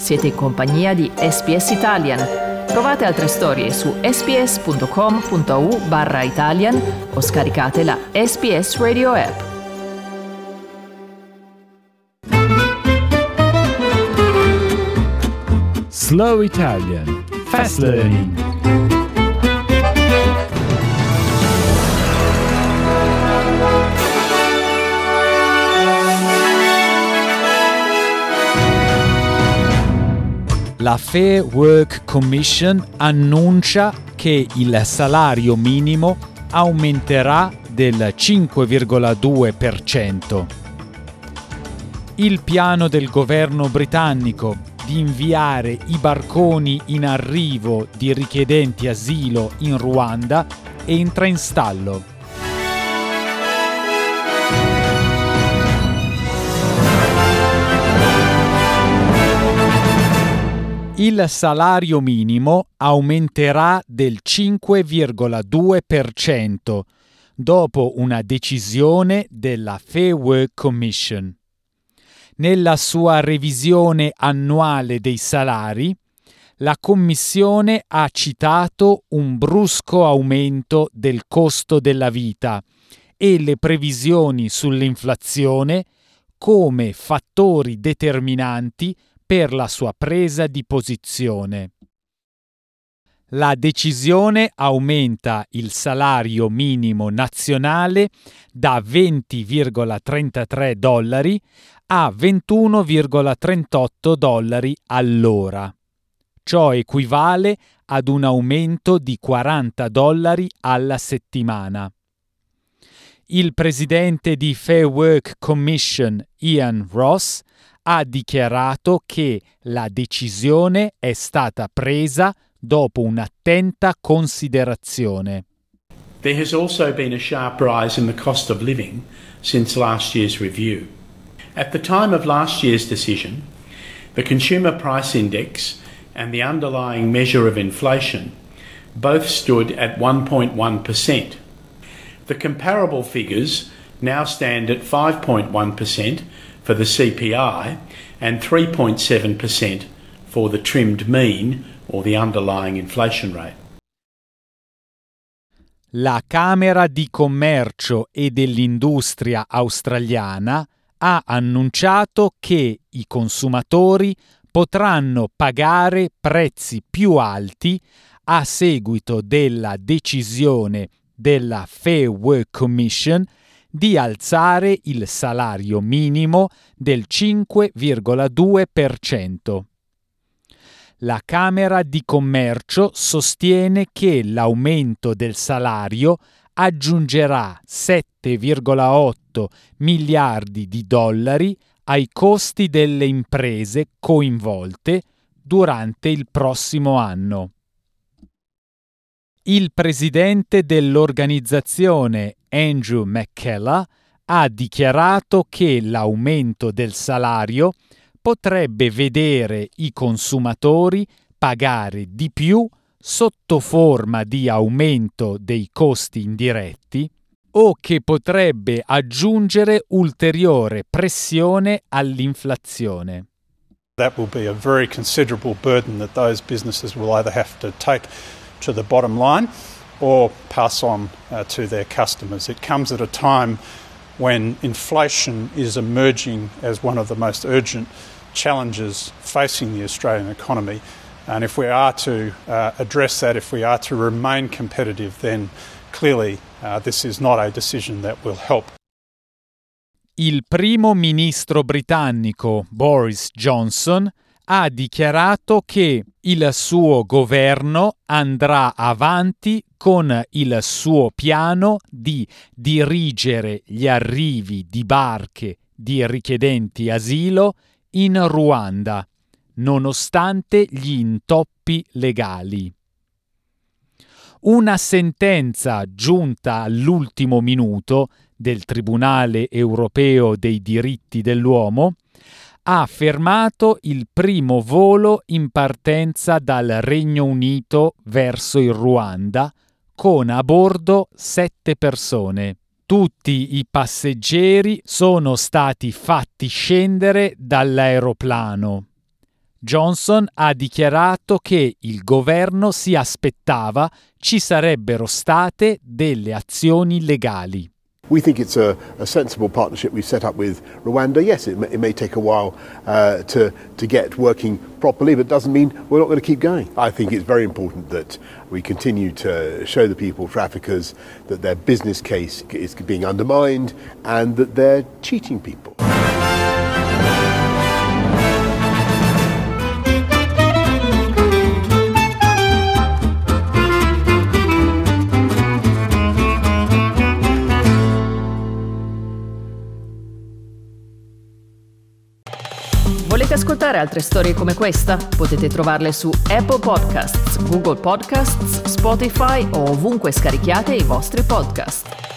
Siete in compagnia di SBS Italian. Trovate altre storie su sbs.com.au/Italian o scaricate la SBS Radio app. Slow Italian. Fast Learning. La Fair Work Commission annuncia che il salario minimo aumenterà del 5,2%. Il piano del governo britannico di inviare i barconi in arrivo di richiedenti asilo in Ruanda entra in stallo. Il salario minimo aumenterà del 5,2% dopo una decisione della Fair Work Commission. Nella sua revisione annuale dei salari, la Commissione ha citato un brusco aumento del costo della vita e le previsioni sull'inflazione come fattori determinanti per la sua presa di posizione. La decisione aumenta il salario minimo nazionale da $20,33 a $21,38 all'ora. Ciò equivale ad un aumento di $40 alla settimana. Il presidente di Fair Work Commission, Ian Ross, ha dichiarato che la decisione è stata presa dopo un'attenta considerazione. There has also been a sharp rise in the cost of living since last year's review. At the time of last year's decision, the Consumer Price Index and the underlying measure of inflation both stood at 1.1%. The comparable figures now stand at 5.1% for the CPI and 3.7% for the trimmed mean or the underlying inflation rate. La Camera di Commercio e dell'Industria australiana ha annunciato che i consumatori potranno pagare prezzi più alti a seguito della decisione della Fair Work Commission di alzare il salario minimo del 5,2%. La Camera di Commercio sostiene che l'aumento del salario aggiungerà 7,8 miliardi di dollari ai costi delle imprese coinvolte durante il prossimo anno. Il presidente dell'organizzazione, Andrew McKellar, ha dichiarato che l'aumento del salario potrebbe vedere i consumatori pagare di più sotto forma di aumento dei costi indiretti o che potrebbe aggiungere ulteriore pressione all'inflazione. That will be a very considerable burden that those businesses will either have to take to the bottom line or pass on to their customers. It comes at a time when inflation is emerging as one of the most urgent challenges facing the Australian economy. And if we are to address that, if we are to remain competitive, then clearly this is not a decision that will help. Il primo ministro britannico Boris Johnson ha dichiarato che il suo governo andrà avanti con il suo piano di dirigere gli arrivi di barche di richiedenti asilo in Ruanda, nonostante gli intoppi legali. Una sentenza giunta all'ultimo minuto del Tribunale europeo dei diritti dell'uomo ha fermato il primo volo in partenza dal Regno Unito verso il Ruanda con a bordo 7 persone. Tutti i passeggeri sono stati fatti scendere dall'aeroplano. Johnson ha dichiarato che il governo si aspettava ci sarebbero state delle azioni legali. We think it's a sensible partnership we've set up with Rwanda. Yes, it may take a while to get working properly, but it doesn't mean we're not going to keep going. I think it's very important that we continue to show the people, traffickers, that their business case is being undermined and that they're cheating people. Volete ascoltare altre storie come questa? Potete trovarle su Apple Podcasts, Google Podcasts, Spotify o ovunque scarichiate i vostri podcast.